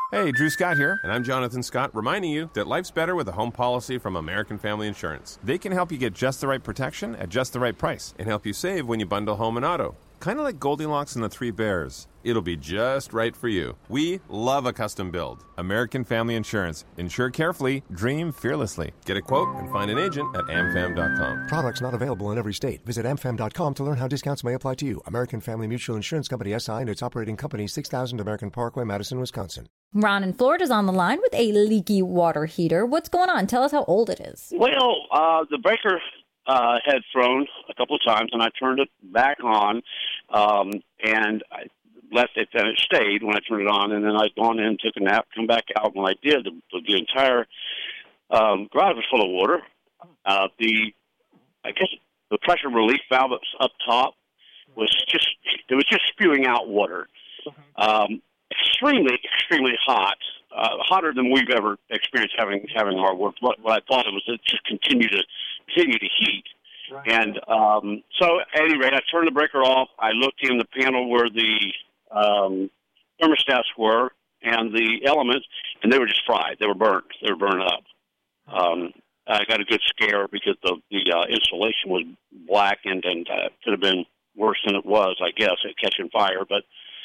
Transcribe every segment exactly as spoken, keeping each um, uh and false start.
Hey, Drew Scott here, and I'm Jonathan Scott, reminding you that life's better with a home policy from American Family Insurance. They can help you get just the right protection at just the right price and help you save when you bundle home and auto. Kind of like Goldilocks and the Three Bears. It'll be just right for you. We love a custom build. American Family Insurance. Insure carefully, dream fearlessly. Get a quote and find an agent at am fam dot com. Products not available in every state. Visit am fam dot com to learn how discounts may apply to you. American Family Mutual Insurance Company, S I, and its operating company, six thousand American Parkway, Madison, Wisconsin. Ron in Florida's on the line with a leaky water heater. What's going on? Tell us how old it is. Well, uh, the breaker uh, had thrown a couple of times, and I turned it back on, um, and I left it, and it stayed when I turned it on, and then I'd gone in, took a nap, come back out. When I did, the, the entire um, garage was full of water. Uh, the, I guess, the pressure relief valve up top was just, it was just spewing out water. Um, extremely, extremely hot, uh, hotter than we've ever experienced having having our work. What, what I thought it was, it just continued to continue to heat. Right. And um, so, at any rate, I turned the breaker off. I looked in the panel where the um, thermostats were and the elements, and they were just fried. They were burnt. They were burned up. Um, I got a good scare because the the uh, insulation was blackened and uh, could have been worse than it was, I guess, at catching fire. But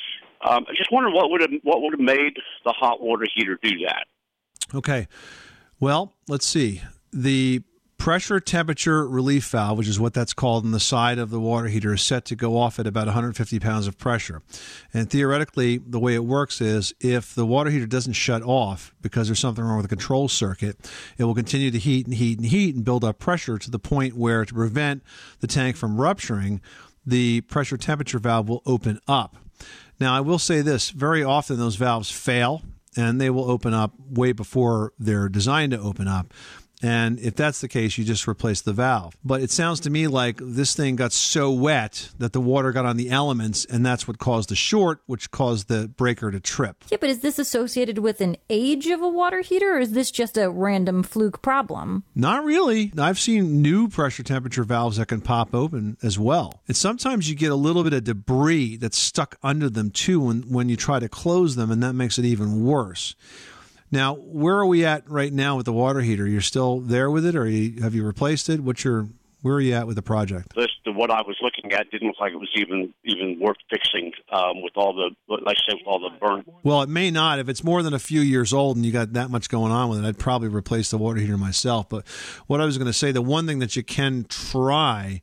um, I just wondered what would have what would have made the hot water heater do that. Okay. Well, let's see. The pressure temperature relief valve, which is what that's called on the side of the water heater, is set to go off at about one hundred fifty pounds of pressure. And theoretically, the way it works is if the water heater doesn't shut off because there's something wrong with the control circuit, it will continue to heat and heat and heat and build up pressure to the point where, to prevent the tank from rupturing, the pressure temperature valve will open up. Now, I will say this, very often those valves fail, and they will open up way before they're designed to open up. And if that's the case, you just replace the valve. But it sounds to me like this thing got so wet that the water got on the elements, and that's what caused the short, which caused the breaker to trip. Yeah, but is this associated with an age of a water heater, or is this just a random fluke problem? Not really. I've seen new pressure temperature valves that can pop open as well. And sometimes you get a little bit of debris that's stuck under them, too, when, when you try to close them, and that makes it even worse. Now, where are we at right now with the water heater? You're still there with it, or you, have you replaced it? What's your, where are you at with the project? This, the, what I was looking at didn't look like it was even even worth fixing um, with all the, like I said, with all the burn. Well, it may not. If it's more than a few years old and you got that much going on with it, I'd probably replace the water heater myself. But what I was going to say, the one thing that you can try,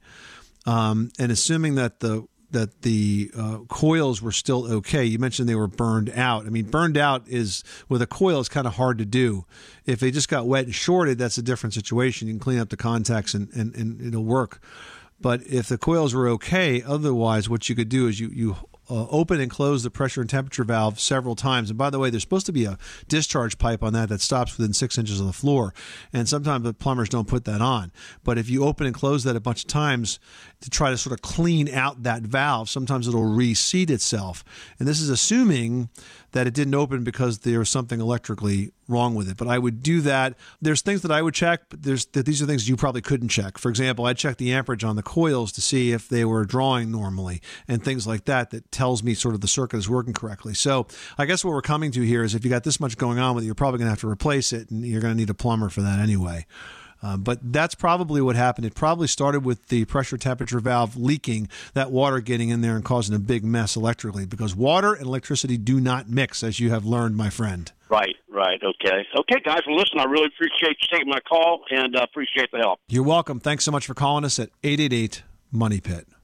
um, and assuming that the that the uh, coils were still okay. You mentioned they were burned out. I mean, burned out is, with a coil, is kind of hard to do. If they just got wet and shorted, that's a different situation. You can clean up the contacts and, and, and it'll work. But if the coils were okay, otherwise what you could do is you, you uh, open and close the pressure and temperature valve several times. And by the way, there's supposed to be a discharge pipe on that that stops within six inches of the floor. And sometimes the plumbers don't put that on. But if you open and close that a bunch of times to try to sort of clean out that valve, sometimes it'll reseat itself. And this is assuming that it didn't open because there was something electrically wrong with it. But I would do that. There's things that I would check, but there's that these are things you probably couldn't check. For example, I checked the amperage on the coils to see if they were drawing normally and things like that. That tells me sort of the circuit is working correctly. So I guess what we're coming to here is if you got this much going on with it, you're probably going to have to replace it, and you're going to need a plumber for that anyway. Uh, but that's probably what happened. It probably started with the pressure temperature valve leaking, that water getting in there and causing a big mess electrically, because water and electricity do not mix, as you have learned, my friend. Right, right. Okay. Okay, guys. Well, listen, I really appreciate you taking my call and uh, appreciate the help. You're welcome. Thanks so much for calling us at eight eight eight, MONEY PIT.